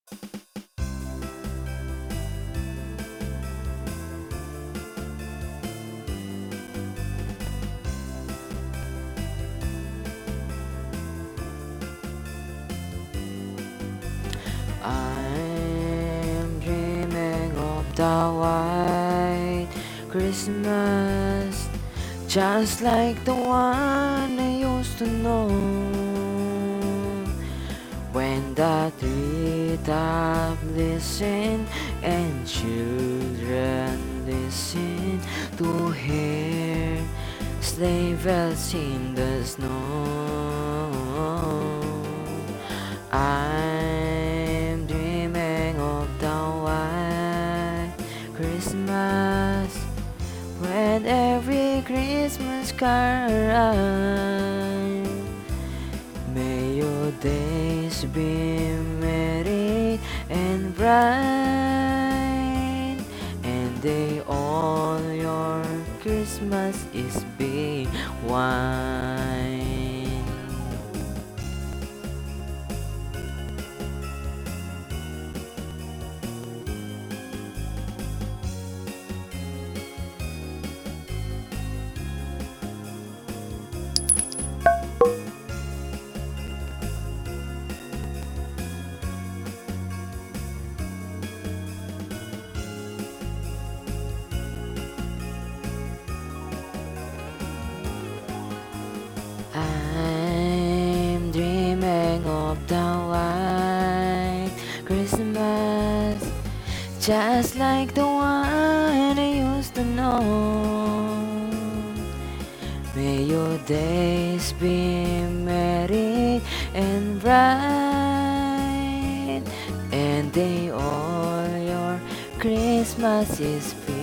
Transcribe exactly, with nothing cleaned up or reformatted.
I'm dreaming of the white Christmas, just like the one I used to know. When the treetop listen and children listen to hear sleigh bells in the snow. I'm dreaming of the white Christmas, when every Christmas card arrives. May your days be merry and bright, and they all your Christmas is be wine. I'm dreaming of the white Christmas, just like the one I used to know. May your days be merry and bright, and they all your Christmases be